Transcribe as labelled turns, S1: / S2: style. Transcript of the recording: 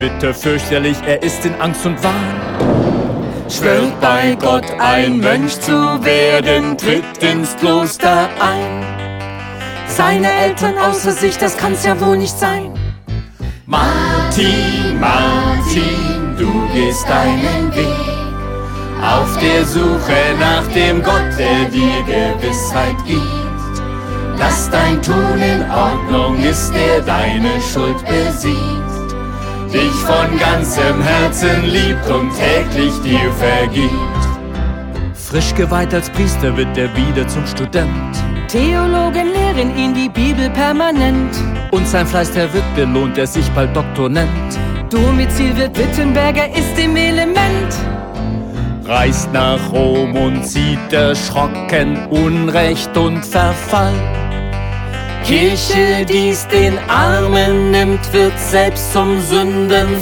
S1: Bitter fürchterlich, er ist in Angst und Wahn.
S2: Schwört bei Gott ein Mönch zu werden, tritt ins Kloster ein. Seine Eltern außer sich, das kann's ja wohl nicht sein.
S1: Martin, Martin, du gehst deinen Weg auf der Suche nach dem Gott, der dir Gewissheit gibt, dass dein Tun in Ordnung ist, der deine Schuld besiegt, dich von ganzem Herzen liebt und täglich dir vergibt. Frisch geweiht als Priester wird er wieder zum Student.
S2: Theologen lehren ihn die Bibel permanent.
S1: Und sein Fleiß, der wird belohnt, der sich bald Doktor nennt.
S2: Domizil wird Wittenberger, ist im Element.
S1: Reist nach Rom und sieht erschrocken Unrecht und Verfall.
S2: Kirche, die's den Armen nimmt, wird selbst zum Sündenfall.